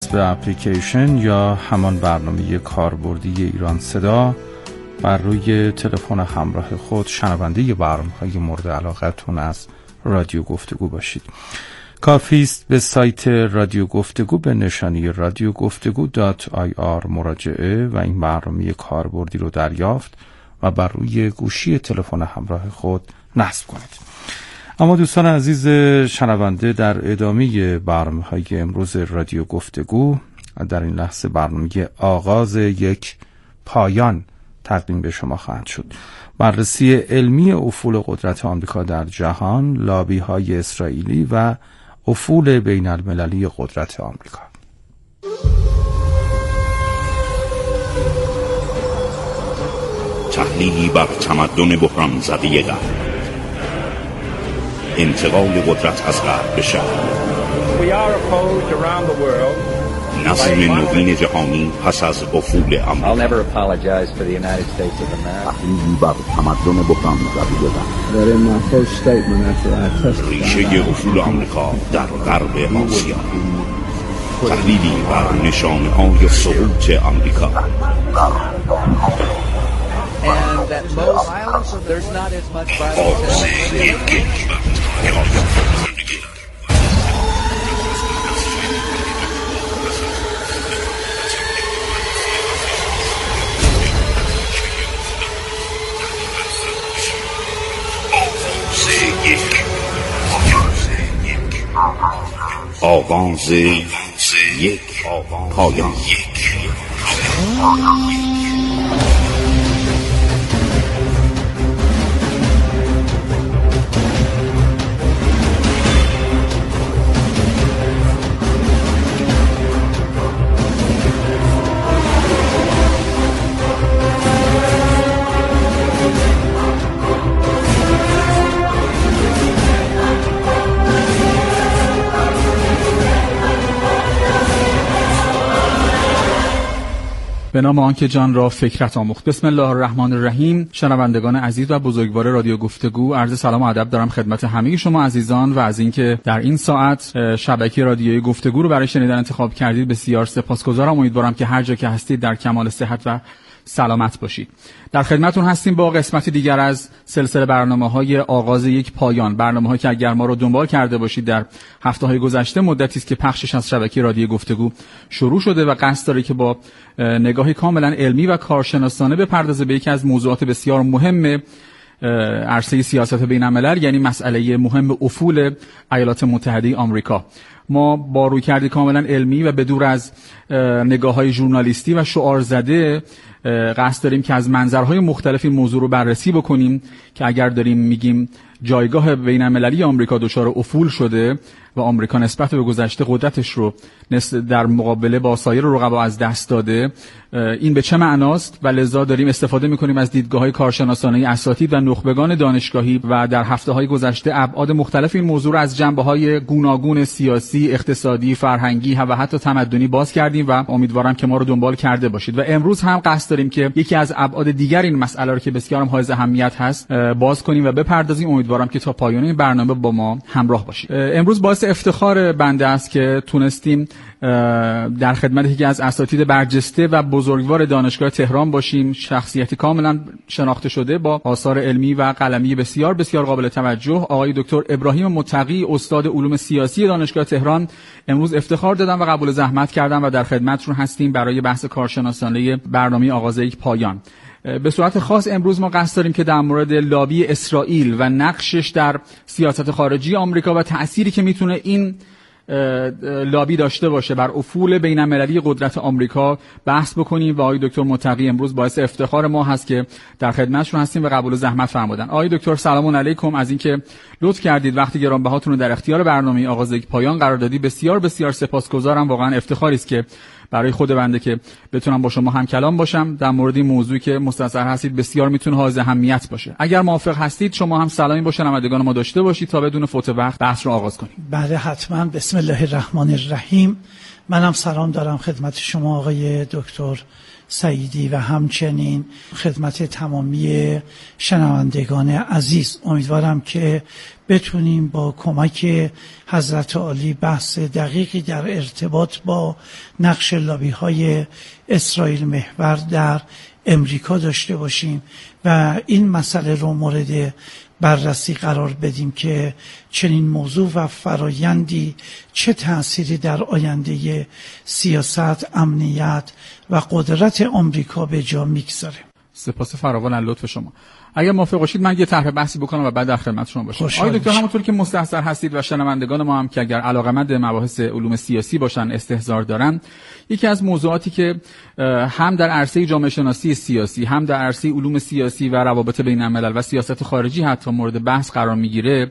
به اپلیکیشن یا همان برنامه کاربردی ایران صدا بر روی تلفن همراه خود شنونده برنامه‌های مورد علاقتون از رادیو گفتگو باشید. کافی است به سایت رادیو گفتگو به نشانی radiogoftegu.ir مراجعه و این برنامه کاربردی رو دریافت و بر روی گوشی تلفن همراه خود نصب کنید. اما دوستان عزیز شنونده، در ادامه برنامه‌های امروز رادیو گفتگو در این لحظه برنامه آغاز یک پایان تقدیم به شما خواهد شد. بررسی علمی افول قدرت آمریکا در جهان، لابی‌های اسرائیلی و افول بین المللی قدرت آمریکا. تحلیلی بر تمدن بحران زده غرب، انتقال قدرت از غرب به شرق، نظم نوین جهانی پس از افول آمریکا. تحلیلی بر تمدن بحران زده غرب، ریشه افول آمریکا در غرب آسیا، تحلیلی بر نشانه‌های سقوط آمریکا. And that most violence, there's not as much آغاز یک پایان. به نام آنکه جان را فکرت آموخت. بسم الله الرحمن الرحیم. شنوندگان عزیز و بزرگوار رادیو گفتگو، عرض سلام و ادب دارم خدمت همه شما عزیزان و از اینکه در این ساعت شبکه رادیوی گفتگو رو برای شنیدن انتخاب کردید بسیار سپاسگزارم. امیدوارم که هر جا که هستید در کمال صحت و سلامت باشید. در خدمتتون هستیم با قسمتی دیگر از سلسله برنامه‌های آغاز یک پایان، برنامه‌هایی که اگر ما رو دنبال کرده باشید در هفته‌های گذشته مدتی است که پخشش از شبکه رادیو گفتگو شروع شده و قصد داره که با نگاهی کاملا علمی و کارشناسانه بپردازه به یکی از موضوعات بسیار مهم عرصه سیاست بین‌الملل، یعنی مسئله مهم افول ایالات متحده آمریکا. ما با رویکردی کاملا علمی و بدور از نگاه‌های ژورنالیستی و شعار زده قصد داریم که از منظرهای مختلف این موضوع رو بررسی بکنیم که اگر داریم میگیم جایگاه بین‌المللی آمریکا دچار افول شده و آمریکا نسبت به گذشته قدرتش رو در مقابله با سایر رقبا از دست داده، این به چه معناست و لذا داریم استفاده می‌کنیم از دیدگاه‌های کارشناسانه اساتید و نخبگان دانشگاهی و در هفته‌های گذشته ابعاد مختلف این موضوع رو از جنبه‌های گوناگون سیاسی، اقتصادی، فرهنگی و حتی تمدنی باز کردیم و امیدوارم که ما رو دنبال کرده باشید. و امروز هم قصد داریم که یکی از ابعاد دیگر این مسئله رو که بسیار حائز اهمیت هست باز کنیم و بپردازیم. امیدوارم که تا پایان این برنامه با ما همراه باشید. امروز باعث افتخار بنده است که تونستیم در خدمت یکی از اساتید برجسته و بزرگوار دانشگاه تهران باشیم، شخصیتی کاملا شناخته شده با آثار علمی و قلمی بسیار بسیار قابل توجه، آقای دکتر ابراهیم متقی، استاد علوم سیاسی دانشگاه تهران. امروز افتخار دادم و قبول زحمت کردم و در خدمتتون هستیم برای بحث کارشناسانه برنامه آغاز یک پایان. به صورت خاص امروز ما قصد داریم که در مورد لابی اسرائیل و نقشش در سیاست خارجی آمریکا و تأثیری که میتونه این لابی داشته باشه بر افول بین‌المللی قدرت آمریکا بحث بکنیم و آقای دکتر متقی امروز باعث افتخار ما هست که در خدمتشون هستیم و قبول زحمت فرمودن. آقای دکتر سلام علیکم، از اینکه لطف کردید وقتی گرانبهاتون رو در اختیار برنامه آغاز یک پایان قرار دادید بسیار بسیار سپاسگزارم. واقعا افتخاری است که برای خود بنده که بتونم با شما هم کلام باشم در مورد این موضوعی که مستظر هستید بسیار میتونه حائز اهمیت باشه. اگر موافق هستید شما هم سلامی با شنوندگان ما داشته باشید تا بدون فوت وقت بحث رو آغاز کنیم. بله حتما. بسم الله الرحمن الرحیم منم سلام دارم خدمت شما آقای دکتر سعیدی و همچنین خدمت تمامی شنوندگان عزیز. امیدوارم که بتونیم با کمک حضرت عالی بحث دقیقی در ارتباط با نقش لابی‌های اسرائیل محور در امریکا داشته باشیم و این مسئله رو مورد بررسی قرار بدیم که چنین موضوع و فرایندی چه تأثیری در آینده سیاست، امنیت و قدرت آمریکا به جا میگذاره. سپاس فراوان از لطف شما. اگر موافق باشید من یه طرح بحثی بکنم و بعد در خدمت شما باشم. آقای دکتر، همونطور که مستحضر هستید و شنوندگان ما هم که اگر علاقه‌مند به مباحث علوم سیاسی باشن استحضار دارن، یکی از موضوعاتی که هم در عرصه جامعه شناسی سیاسی، هم در عرصه علوم سیاسی و روابط بین الملل و سیاست خارجی حتی مورد بحث قرار میگیره،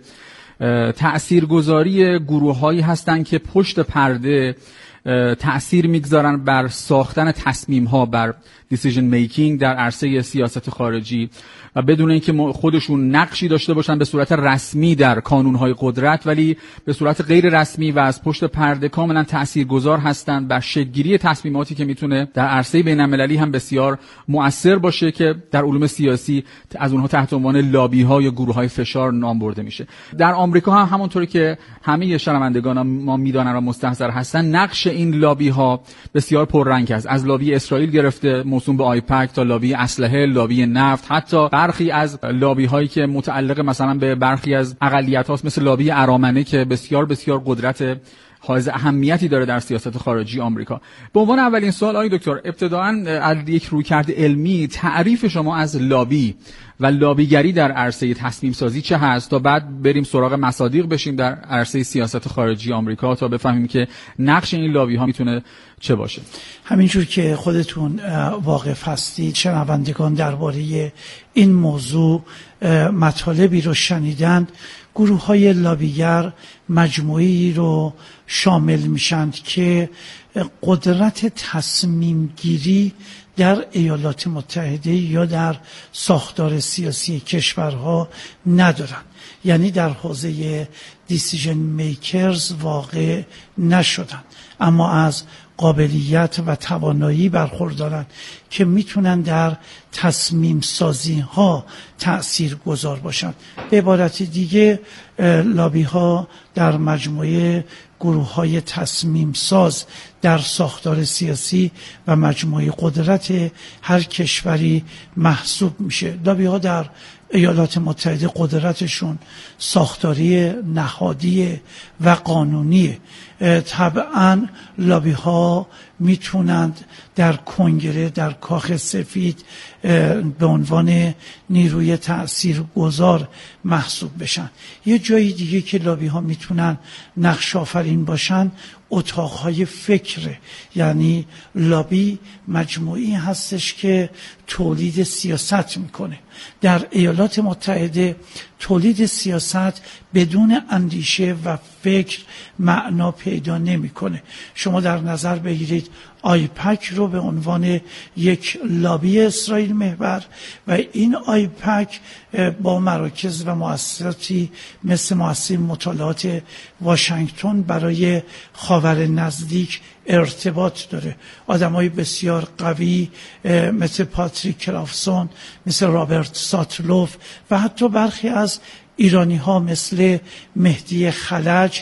تأثیرگذاری گروه‌هایی هستند که پشت پرده تأثیر میگذارن بر ساختن تصمیم‌ها، بر decision making در عرصه سیاست خارجی و بدون اینکه خودشون نقشی داشته باشن به صورت رسمی در کانون‌های قدرت، ولی به صورت غیر رسمی و از پشت پرده کاملا تأثیرگذار هستند بر شکل‌گیری تصمیماتی که میتونه در عرصه بین‌المللی هم بسیار مؤثر باشه که در علوم سیاسی از اونها تحت عنوان لابی‌ها یا گروه‌های فشار نام برده میشه. در آمریکا هم همونطوری که همه شنوندگان ما میدونن و مستحضر هستن، نقش این لابی‌ها بسیار پررنگ است. از لابی اسرائیل گرفته موسوم به آیپک تا لابی اسلحه، لابی نفت، حتی برخی از لابی هایی که متعلق مثلا به برخی از اقلیت هاست مثل لابی ارامنه که بسیار بسیار قدرت حائز اهمیتی داره در سیاست خارجی آمریکا. به عنوان اولین سوال آقای دکتر، ابتداءً از یک رویکرد علمی تعریف شما از لابی و لابیگری در عرصه تصمیم سازی چه هست تا بعد بریم سراغ مصادیق بشیم در عرصه سیاست خارجی آمریکا تا بفهمیم که نقش این لابی ها میتونه چه باشه. همینجور که خودتون واقف هستید، شنوندگان درباره این موضوع مطالبی رو شنیدند. گروه های لابیگر مجموعی رو شامل میشند که قدرت تصمیم گیری در ایالات متحده یا در ساختار سیاسی کشورها ندارن، یعنی در حوزه دیسیژن میکرز واقع نشدن، اما از قابلیت و توانایی برخوردارن که میتونن در تصمیم سازی ها تأثیر گذار باشن. به عبارت دیگه لابی ها در مجموعه گروه های تصمیم ساز در ساختار سیاسی و مجموعه قدرت هر کشوری محسوب میشه. لابی ها در ایالات متحده قدرتشون ساختاری نهادی و قانونی. طبعا لابی ها میتونند در کنگره، در کاخ سفید به عنوان نیروی تأثیرگذار محسوب بشن. یه جایی دیگه که لابی ها میتونن نقش آفرین باشن اتاقهای فکره، یعنی لابی مجموعی هستش که تولید سیاست میکنه. در ایالات متحده تولید سیاست بدون اندیشه و فکر معنا پیدا نمیکنه. شما در نظر بگیرید آیپک رو به عنوان یک لابی اسرائیل محور و این آیپک با مراکز و مؤسساتی مثل مؤسسه مطالعات واشنگتن برای خاور نزدیک ارتباط داره. آدمای بسیار قوی مثل پاتریک کلافسون، مثل رابرت ساتلوف و حتی برخی از ایرانی ها مثل مهدی خلج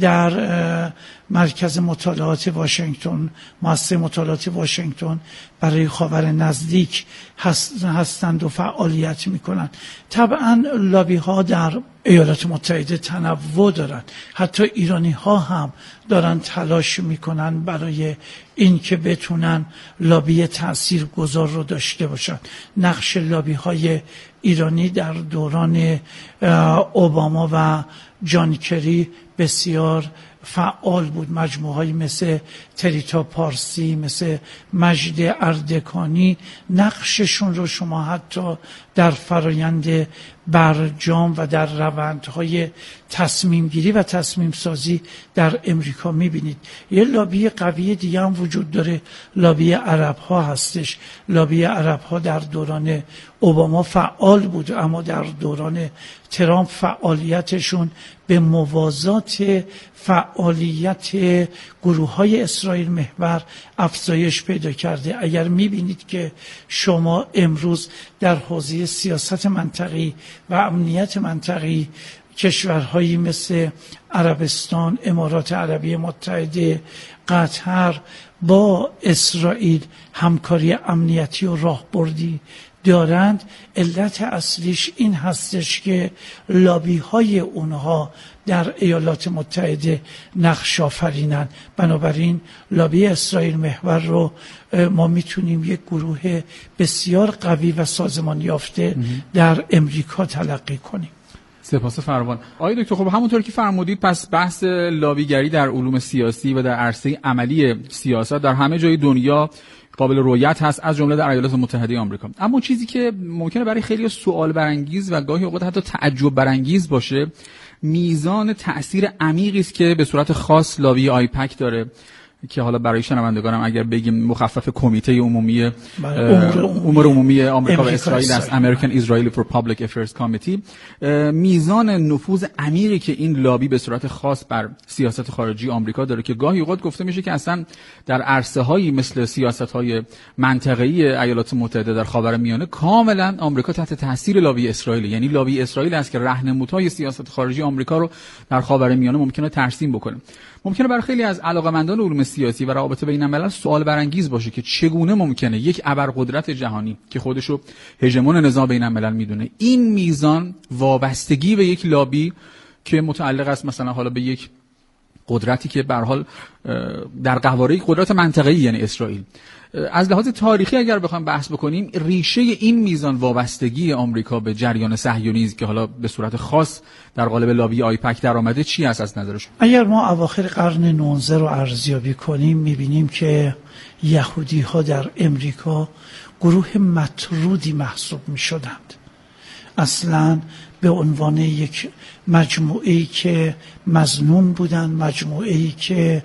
در مرکز مطالعات واشنگتن، مؤسسه مطالعات واشنگتن برای خاور نزدیک هستند و فعالیت میکنند. طبعا لابی ها در ایالات متحده تنوع دارن، حتی ایرانی ها هم دارن تلاش میکنن برای این که بتونن لابی تأثیرگذار رو داشته باشن. نقش لابی های ایرانی در دوران اوباما و جان کری بسیار فعال بود. مجموعه‌ای مثل تریتا پارسی، مثل مجد اردکانی نقششون رو شما حتی در فرایند برجام و در روندهای تصمیم گیری و تصمیم سازی در امریکا میبینید. یه لابی قوی دیگه هم وجود داره، لابی عرب ها هستش. لابی عرب ها در دوران اوباما فعال بود، اما در دوران ترامپ فعالیتشون به موازات فعالیت گروه های اسرائیل محور افزایش پیدا کرده. اگر میبینید که شما امروز در حوزه سیاست منطقی و امنیت منطقی کشورهایی مثل عربستان، امارات عربی متحده، قطر با اسرائیل همکاری امنیتی و راهبردی دارند، علت اصلیش این هستش که لابی های اونها در ایالات متحده نقش آفرینند. بنابراین لابی اسرائیل محور رو ما میتونیم یک گروه بسیار قوی و سازمان یافته در امریکا تلقی کنیم. سپاس فراوان. آقای دکتر، خب همونطور که فرمودید پس بحث لابیگری در علوم سیاسی و در عرصه عملی سیاست در همه جای دنیا قابل رؤیت هست، از جمله در ایالات متحده آمریکا. اما چیزی که ممکنه برای خیلی سوال برانگیز و گاهی اوقات حتی تعجب برانگیز باشه، میزان تأثیر عمیقی است که به صورت خاص لابی آیپک داره، که حالا برای شنوندگانم اگر بگیم مخفف کمیته عمومی امور عمومی آمریکا و اسرائیل است، American Israeli for Public Affairs Committee، میزان نفوذ عمیقی که این لابی به صورت خاص بر سیاست خارجی آمریکا داره که گاهی اوقات گفته میشه که اصلا در عرصه‌هایی مثل سیاست‌های منطقه‌ای ایالات متحده در خاورمیانه کاملا آمریکا تحت تاثیر لابی اسرائیل، یعنی لابی اسرائیل است که راهنمودهای سیاست خارجی آمریکا رو در خاورمیانه ممکنه ترسیم بکنه. ممکنه برای خیلی از علاقه‌مندان علوم سیاسی و روابط بین الملل سوال برانگیز باشه که چگونه ممکنه یک ابرقدرت جهانی که خودشو هژمون نظام بین الملل میدونه این میزان وابستگی به یک لابی که متعلق است مثلا حالا به یک قدرتی که به هر حال در قواره قدرت منطقه‌ای یعنی اسرائیل، از لحاظ تاریخی اگر بخوایم بحث بکنیم ریشه این میزان وابستگی آمریکا به جریان صهیونیسم که حالا به صورت خاص در قالب لابی آیپک در آمده چی هست از نظر شما؟ اگر ما اواخر قرن 19 رو ارزیابی کنیم میبینیم که یهودی ها در امریکا گروه مطرودی محسوب میشدند، اصلاً به عنوان یک مجموعه‌ای که مظنون بودند، مجموعه‌ای که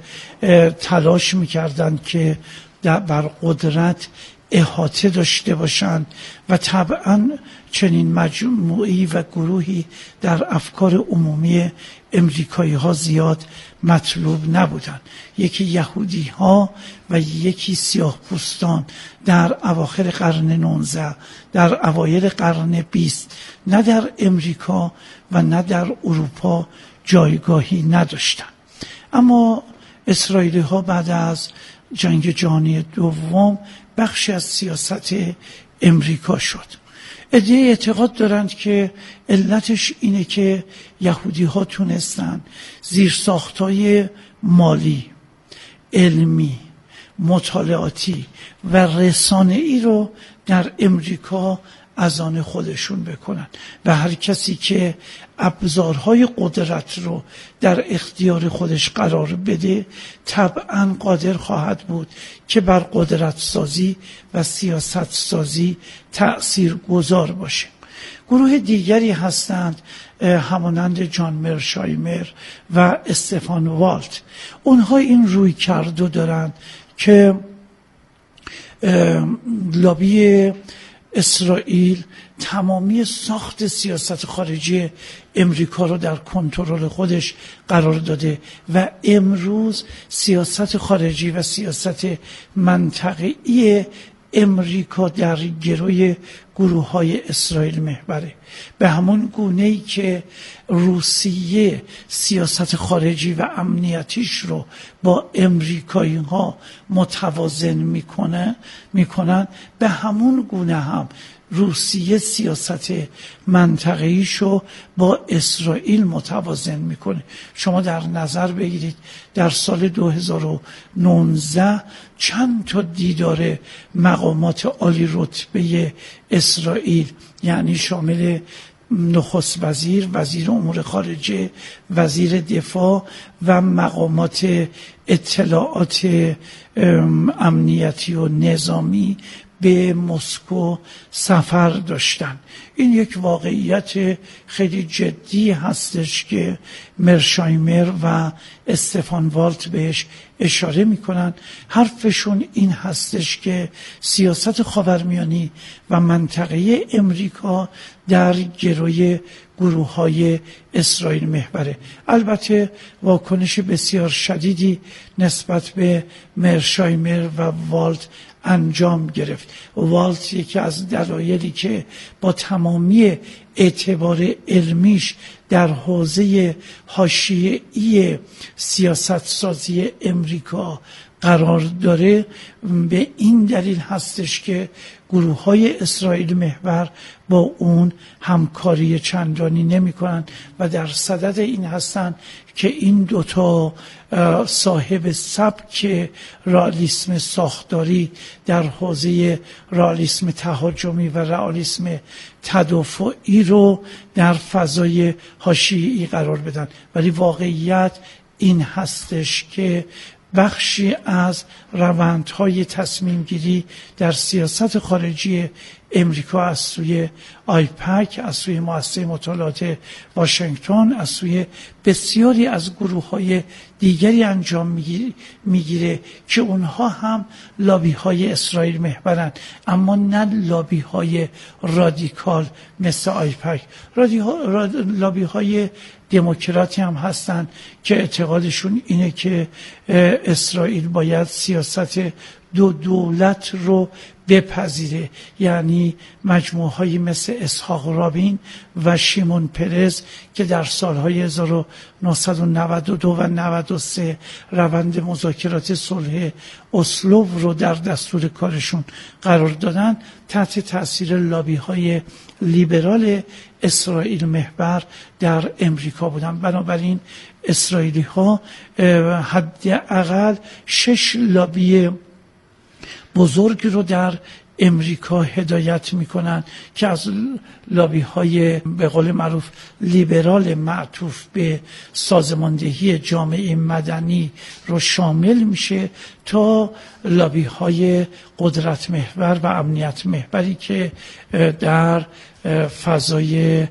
تلاش میکردند که بر قدرت احاطه داشته باشند و طبعا چنین مجموعی و گروهی در افکار عمومی امریکایی ها زیاد مطلوب نبودند. یکی یهودی ها و یکی سیاه پوستان در اواخر قرن 19 در اوایل قرن 20 نه در امریکا و نه در اروپا جایگاهی نداشتند. اما اسرائیلی ها بعد از جنگ جهانی دوم بخشی از سیاست امریکا شد. عده‌ای اعتقاد دارند که علتش اینه که یهودی ها تونستن زیرساخت‌های مالی، علمی، مطالعاتی و رسانه‌ای رو در امریکا از آن خودشون بکنن و هر کسی که ابزارهای قدرت رو در اختیار خودش قرار بده طبعاً قادر خواهد بود که بر قدرت سازی و سیاست سازی تأثیر گذار باشه. گروه دیگری هستند همانند جان مرشایمر و استفان والت. اونها این روی کردو دارند که لابی اسرائیل تمامی ساخت سیاست خارجی امریکا رو در کنترل خودش قرار داده و امروز سیاست خارجی و سیاست منطقه‌ای امریکا در گروی گروه‌های اسرائیل محوره. به همون گونه‌ای که روسیه سیاست خارجی و امنیتیش رو با امریکایی‌ها متوازن میکنن به همون گونه هم روسیه سیاست منطقه‌ایشو با اسرائیل متوازن میکنه. شما در نظر بگیرید در سال 2019 چند تا دیدار مقامات عالی رتبه اسرائیل یعنی شامل نخست وزیر، وزیر امور خارجه، وزیر دفاع و مقامات اطلاعات امنیتی و نظامی به مسکو سفر داشتن. این یک واقعیت خیلی جدی هستش که مرشایمر و استفان والت بهش اشاره میکنن. حرفشون این هستش که سیاست خاورمیانه و منطقه امریکا در گروی گروه‌های اسرائیل محوره. البته واکنش بسیار شدیدی نسبت به مرشایمر و والت انجام گرفت. والت یکی از دلایلی که با تمامی اعتبار علمیش در حوزه حاشیه‌ای سیاست سازی امریکا قرار داره به این دلیل هستش که گروه‌های اسرائیل محور با اون همکاری چندانی نمی‌کنن و در صدد این هستن که این دوتا صاحب سبک رئالیسم ساختاری در حوزه رئالیسم تهاجمی و رئالیسم تدافعی رو در فضای حاشیه‌ای قرار بدن. ولی واقعیت این هستش که بخشی از روندهای تصمیم گیری در سیاست خارجی امریکا از سوی آیپک، از سوی مؤسسه مطالعات واشنگتن، از سوی بسیاری از گروه‌های دیگری انجام میگیره که اونها هم لابی‌های اسرائیل محورن، اما نه لابی‌های رادیکال مثل آیپک. لابی‌های دموکراتی هم هستن که اعتقادشون اینه که اسرائیل باید سیاست دو دولت رو بپذیره، یعنی مجموعه‌هایی مثل اسحاق رابین و شیمون پرز که در سالهای 1992 و 93 روند مذاکرات صلح اسلو رو در دستور کارشون قرار دادن، تحت تاثیر لابی‌های لیبرال اسرائیل محور در امریکا بودن. بنابراین اسرائیلی ها حداقل 6 لابی بزرگ رو در امریکا هدایت میکنن که از لابی های به قول معروف لیبرال معطوف به سازماندهی جامعه مدنی رو شامل میشه تا لابی های قدرت محور و امنیت محوری که در فضای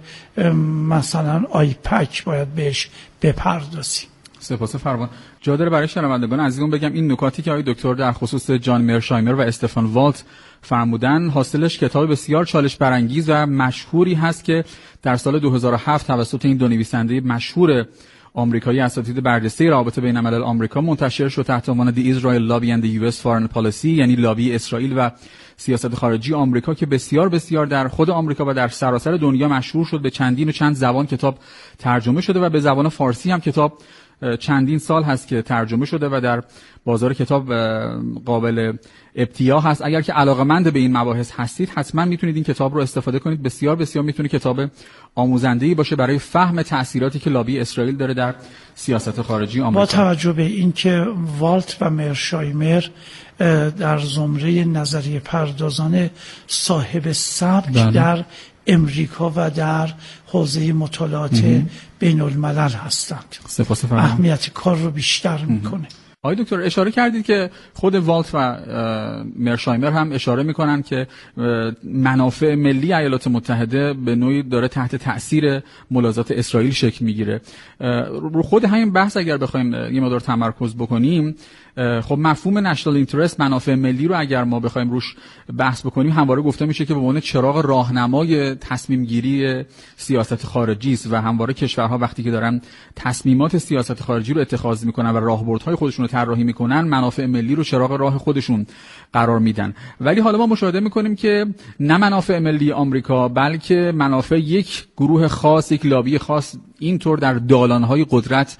مثلا آیپک باید بهش بپردازیم. سپاس فرمان. جا داره برای شنوندگان عزیزمون بگم این نکاتی که آقای دکتر در خصوص جان مرشایمر و استفان والت فرمودن حاصلش کتاب بسیار چالش برانگیز و مشهوری هست که در سال 2007 توسط این دو نویسنده مشهور آمریکایی اساتید برجسته رابطه بین الملل آمریکا منتشر شد تحت عنوان The Israel Lobby and the US Foreign Policy، یعنی لابی اسرائیل و سیاست خارجی آمریکا، که بسیار بسیار در خود آمریکا و در سراسر دنیا مشهور شد. به چندین و چند زبان کتاب ترجمه شده و به زبان فارسی هم کتاب چندین سال هست که ترجمه شده و در بازار کتاب قابل ابتیاع هست. اگر که علاقه‌مند به این مباحث هستید حتما میتونید این کتاب رو استفاده کنید. بسیار بسیار میتونه کتاب آموزنده‌ای باشه برای فهم تأثیراتی که لابی اسرائیل داره در سیاست خارجی آمریکا. با توجه به اینکه والت و مرشایمر در زمره نظریه پردازان صاحب سبک در امریکا و در حوزه مطالعات بین الملل هستند، اهمیت کار رو بیشتر میکنه. آقای دکتر اشاره کردید که خود والت و مرشایمر هم اشاره میکنن که منافع ملی ایالات متحده به نوعی داره تحت تأثیر ملاحظات اسرائیل شکل میگیره. رو خود همین بحث اگر بخوایم یه مقدار تمرکز بکنیم، خب مفهوم نشنال اینترست، منافع ملی رو اگر ما بخوایم روش بحث بکنیم همواره گفته میشه که به عنوان چراغ راهنمای تصمیم گیری سیاست خارجی است و همواره کشورها وقتی که دارن تصمیمات سیاست خارجی رو اتخاذ میکنن و راهبردهای خودشون رو طراحی میکنن منافع ملی رو چراغ راه خودشون قرار میدن. ولی حالا ما مشاهده میکنیم که نه منافع ملی آمریکا بلکه منافع یک گروه خاص، یک لابی خاص اینطور در دالانهای قدرت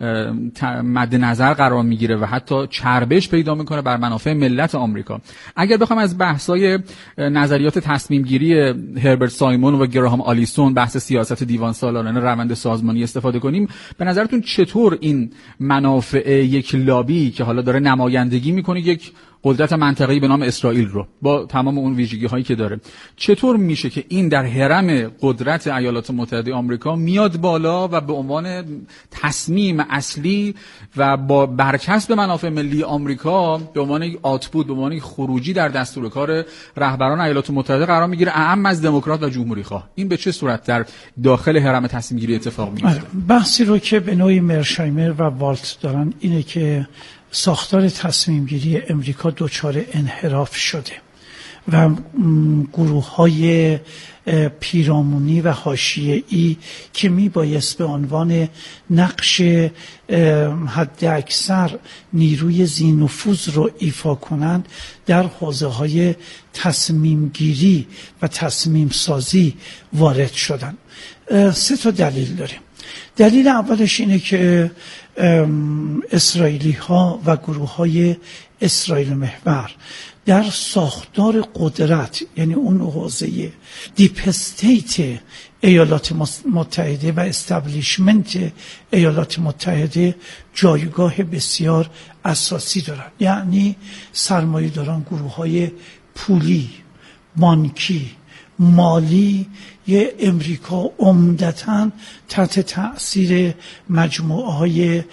مد نظر قرار میگیره و حتی چربش پیدا میکنه بر منافع ملت آمریکا. اگر بخوام از بحث‌های نظریات تصمیم گیری هربرت سایمون و گراهام آلیسون، بحث سیاست دیوان سالارانه روند سازمانی استفاده کنیم، به نظرتون چطور این منافع یک لابی که حالا داره نمایندگی میکنه یک قدرت منطقه‌ای به نام اسرائیل رو با تمام اون ویژگی هایی که داره، چطور میشه که این در حرم قدرت ایالات متحده آمریکا میاد بالا و به عنوان تصمیم اصلی و با برچسب منافع ملی آمریکا به عنوان یک آتپوت، به عنوان خروجی در دستور کار رهبران ایالات متحده قرار میگیره، اعم از دموکرات و جمهوری خواه؟ این به چه صورت در داخل حرم تصمیم گیری اتفاق میفته؟ بحثی رو که به نوعی مرشایمر و والت دارن اینه که ساختار تصمیم گیری امریکا دچار انحراف شده و گروه‌های پیرامونی و حاشیه‌ای که میبایست به عنوان نقش حد اکثر نیروی ذی‌نفوذ رو ایفا کنند در حوزه‌های تصمیم گیری و تصمیم سازی وارد شدن. 3 دلیل داریم. دلیل اولش اینه که اسرائیلی ها و گروه های اسرائیل محور در ساختار قدرت، یعنی اون حوزه دیپ استیت ایالات متحده و استبلیشمنت ایالات متحده جایگاه بسیار اساسی دارن. یعنی سرمایه‌داران، گروه های پولی، بانکی، مالی یه امریکا عمدتاً تحت تأثیر مجموعه های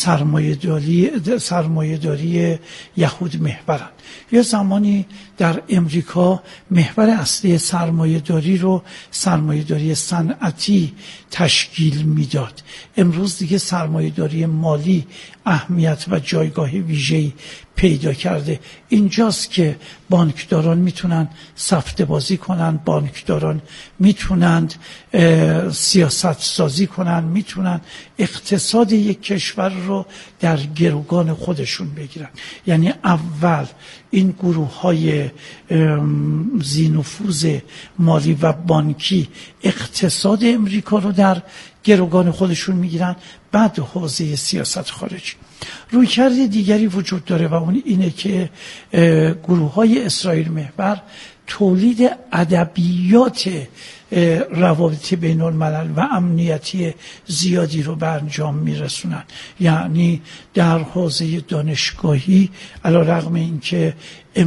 سرمایه‌داری یهود محورن. یه زمانی در امریکا محور اصلی سرمایه‌داری رو سرمایه‌داری صنعتی تشکیل میداد. امروز دیگه سرمایه‌داری مالی اهمیت و جایگاه ویژه‌ای پیدا کرده. اینجاست که بانکداران میتونن سفته بازی کنن، بانکداران میتونن سیاست سازی کنن، میتونن اقتصاد یک کشور رو در گروگان خودشون بگیرن. یعنی اول این گروه های ذی‌نفوذ مالی و بانکی اقتصاد امریکا رو در گروگان خودشون میگیرن، بعد حوزه سیاست خارجی. رویکرد دیگری وجود داره و اون اینه که گروه های اسرائیل محور تولید ادبیات روابط بین الملل و امنیتی زیادی رو به انجام میرسونن. یعنی در حوزه دانشگاهی علیرغم اینکه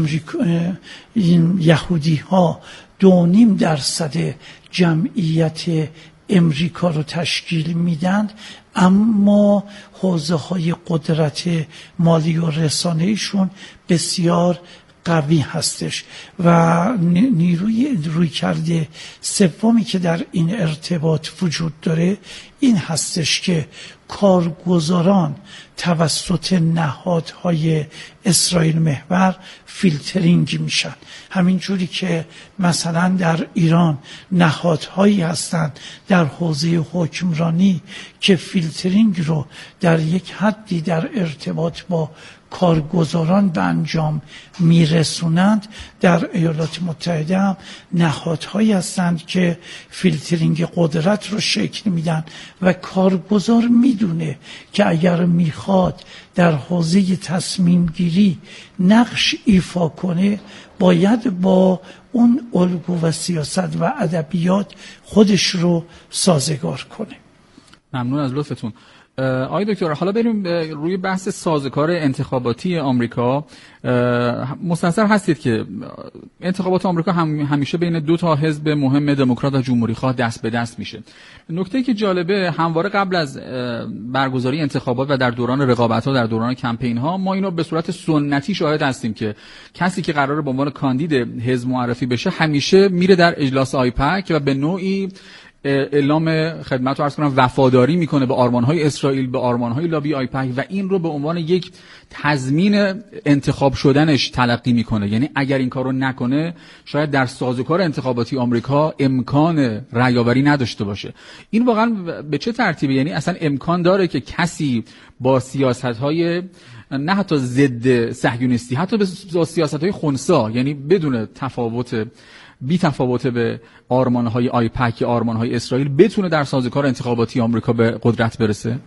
این یهودی ها 2.5% جمعیت امریکا رو تشکیل میدن، اما حوزه های قدرت مالی و رسانه‌ایشون بسیار قوی هستش و رویکرد سومی که در این ارتباط وجود داره این هستش که کارگزاران توسط نهادهای اسرائیل محور فیلترینگ میشن. همین جوری که مثلا در ایران نهادهایی هستند در حوزه حکمرانی که فیلترینگ رو در یک حدی در ارتباط با کارگزاران به انجام میرسونند، در ایالات متحده هم نهادهایی هستند که فیلترینگ قدرت رو شکل میدن و کارگزار میدونه که اگر میخواد در حوزه تصمیم گیری نقش ایفا کنه باید با اون الگو و سیاست و ادبیات خودش رو سازگار کنه. ممنون از لطفتون. آقای دکتر، حالا بریم روی بحث سازوکار انتخاباتی آمریکا. مستحضر هستید که انتخابات آمریکا همیشه بین 2 حزب مهم دموکرات و جمهوری خواه دست به دست میشه. نکته‌ای که جالبه، همواره قبل از برگزاری انتخابات و در دوران رقابت‌ها، در دوران کمپین‌ها، ما اینو به صورت سنتی شاهد هستیم که کسی که قراره به عنوان کاندید حزب معرفی بشه همیشه میره در اجلاس آیپک و به نوعی اعلام خدمت رو عرض کنم وفاداری میکنه به آرمانهای اسرائیل، به آرمانهای لابی آیپک و این رو به عنوان یک تضمین انتخاب شدنش تلقی میکنه. یعنی اگر این کار رو نکنه شاید در سازوکار انتخاباتی آمریکا امکان رأی‌آوری نداشته باشه. این واقعا به چه ترتیبه؟ یعنی اصلا امکان داره که کسی با سیاست‌های نه حتی ضد صهیونیستی، حتی با سیاست‌های خنثی، یعنی بدون بی تفاوت به آرمان‌های آیپک، آرمان‌های اسرائیل، بتونه در سازوکار انتخاباتی آمریکا به قدرت برسه؟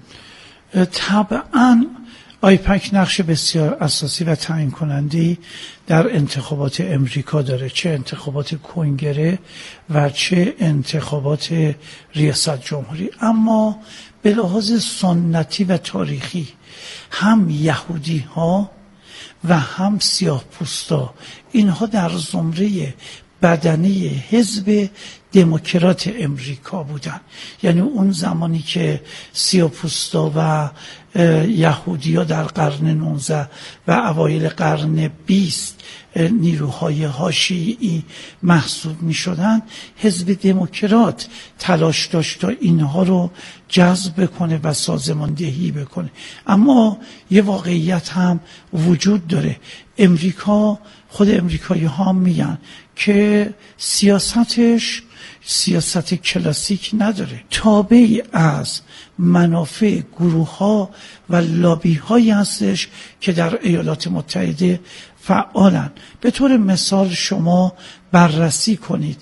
طبعاً آیپک نقش بسیار اساسی و تعیین کننده‌ای در انتخابات امریکا داره، چه انتخابات کنگره و چه انتخابات ریاست جمهوری. اما به لحاظ سنتی و تاریخی هم یهودی ها و هم سیاه پوستا، اینها در زمره بدنه حزب دموکرات امریکا بودن. یعنی اون زمانی که سیاه‌پوستا و یهودی‌ها در قرن 19 و اوایل قرن 20 نیروهای حاشیه‌ای محسوب می‌شدن، حزب دموکرات تلاش داشت تا اینها رو جذب کنه و سازماندهی بکنه. اما یه واقعیت هم وجود داره. امریکا، خود امریکایی‌ها هم میگن که سیاستش سیاست کلاسیک نداره، تابعی از منافع گروه‌ها و لابی‌هایی هستش که در ایالات متحده فعالن. به طور مثال شما بررسی کنید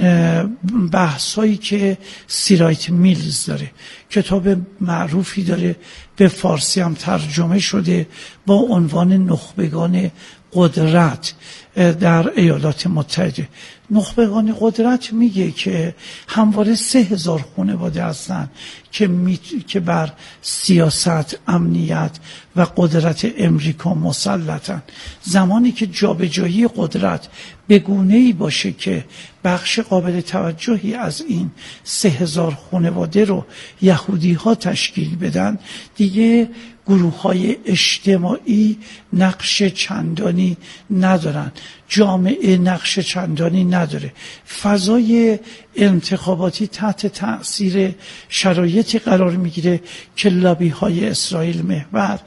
بحثایی که سیرایت میلز داره، کتاب معروفی داره به فارسی هم ترجمه شده با عنوان نخبگان قدرت در ایالات متحده. نخبگان قدرت میگه که همواره 3000 خانواده هستن که بر سیاست، امنیت و قدرت امریکا مسلطن. زمانی که جابجایی قدرت به گونه‌ای باشه که بخش قابل توجهی از این 3000 خانواده رو یهودی ها تشکیل بدن، دیگه گروه‌های اجتماعی نقش چندانی ندارن، جامعه نقش چندانی نداره. فضای انتخاباتی تحت تأثیر شرایطی قرار میگیره که لابی‌های اسرائیل محور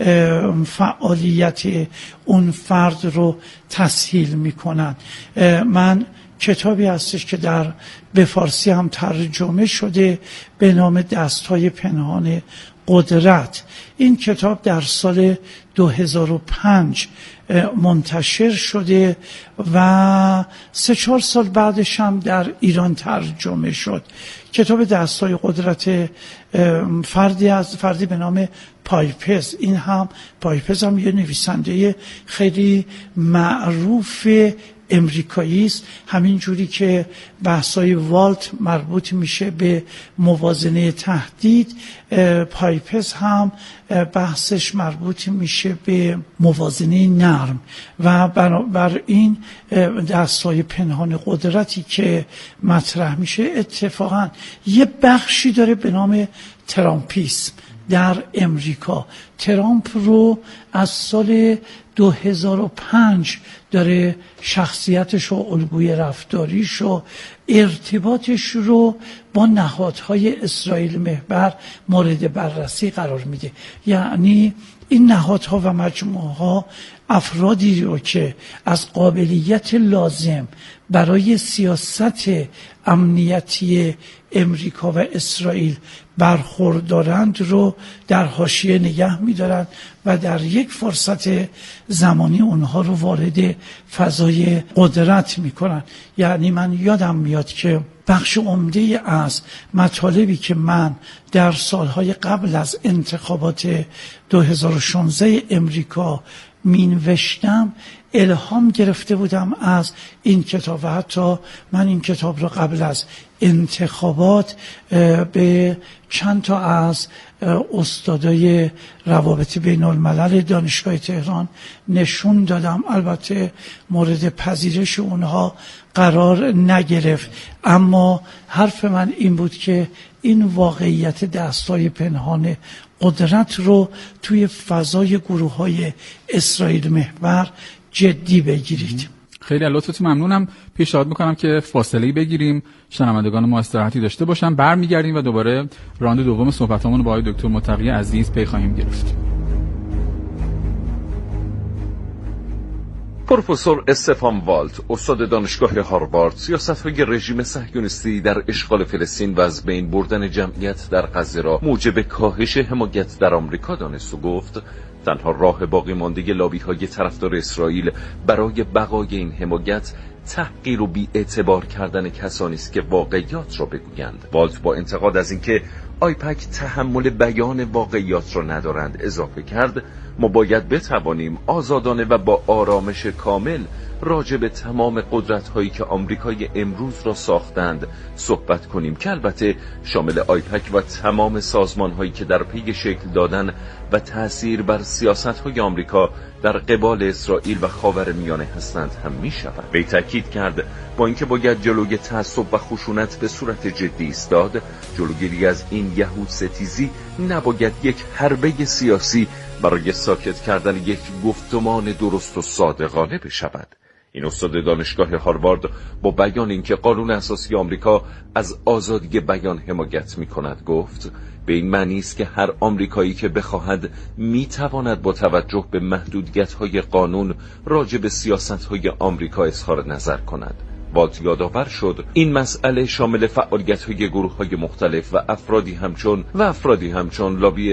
فعالیت اون فرد رو تسهیل میکنن. من کتابی هستش که به فارسی هم ترجمه شده به نام دست‌های پنهان قدرت. این کتاب در سال 2005 منتشر شده و 3-4 سال بعدش هم در ایران ترجمه شد. کتاب دست‌های قدرت فردی به نام پایپز. این هم پایپز هم یه نویسنده خیلی معروف امریکایی است، همین جوری که بحثای والت مربوط میشه به موازنه تهدید، پایپز هم بحثش مربوط میشه به موازنه نرم. و بر این دستای پنهان قدرتی که مطرح میشه اتفاقا یه بخشی داره به نام ترامپیسم در امریکا. ترامپ رو از سال 2005 داره شخصیتش و الگوی رفتاریش و ارتباطش رو با نهادهای اسرائیل محور مورد بررسی قرار میده. یعنی این نهادها و مجموعها افرادی رو که از قابلیت لازم برای سیاست امنیتی امریکا و اسرائیل برخوردارند رو در حاشیه نگه می‌دارند و در یک فرصت زمانی اونها رو وارد فضای قدرت می‌کنند. یعنی من یادم میاد که بخش عمده از مطالبی که من در سالهای قبل از انتخابات 2016 امریکا مینوشتم الهام گرفته بودم از این کتاب و حتی من این کتاب را قبل از انتخابات به چند تا از استادای روابط بین الملل دانشگاه تهران نشون دادم. البته مورد پذیرش اونها قرار نگرفت، اما حرف من این بود که این واقعیت دستای پنهان قدرت رو توی فضای گروه‌های اسرائیل محور جدی بگیرید. خیلی از لطفتون ممنونم. پیشنهاد میکنم که فاصله‌ای بگیریم، شنوندگان ما استراحتی داشته باشن، برمیگردیم و دوباره راند دوم صحبتامون با آقای دکتر متقی عزیز پی خواهیم گرفت. پروفسور استفان والت، استاد دانشگاه هاروارد، سیاست‌های رژیم صهیونیستی در اشغال فلسطین و از بین بردن جمعیت در غزه را موجب کاهش حمایت در آمریکا دانست و گفت تنها راه باقی مانده لابی‌های طرفدار اسرائیل برای بقای این حمایت تحقیر و بی‌اعتبار کردن کسانی است که واقعیات را بگویند. والت با انتقاد از اینکه آیپک تحمل بیان واقعیات را ندارند اضافه کرد ما باید بتوانیم آزادانه و با آرامش کامل راجع به تمام قدرت‌هایی که آمریکای امروز را ساختند صحبت کنیم که البته شامل آیپک و تمام سازمان‌هایی که در پی شکل دادن و تأثیر بر سیاست‌های آمریکا در قبال اسرائیل و خاورمیانه هستند هم می‌شود. وی تاکید کرد با اینکه باید جلوی تعصب و خشونت به صورت جدی ایستاد، جلوگیری از این یهود ستیزی نباید یک حربه سیاسی برای ساکت کردن یک گفتمان درست و صادقانه بشود. این استاد دانشگاه هاروارد با بیان اینکه قانون اساسی آمریکا از آزادی بیان حمایت می‌کند گفت به این معنی است که هر آمریکایی که بخواهد می‌تواند با توجه به محدودیت‌های قانون راجع به سیاست‌های آمریکا اظهار نظر کند. والت یادآور شد این مسئله شامل فعالیت‌های گروه‌های مختلف و افرادی همچون لابی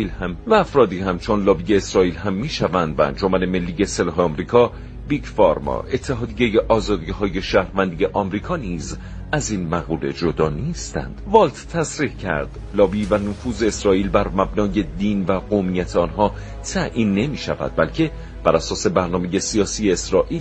اسرائیل هم می‌شوند و انجمن ملی سلاح آمریکا، بیگ فارما، اتحادیه آزادی‌های شهروندی آمریکا نیز از این مقوله جدا نیستند. والت تصریح کرد لابی و نفوذ اسرائیل بر مبنای دین و قومیت آنها تعیین نمی‌شود، بلکه بر اساس برنامه سیاسی اسرائیل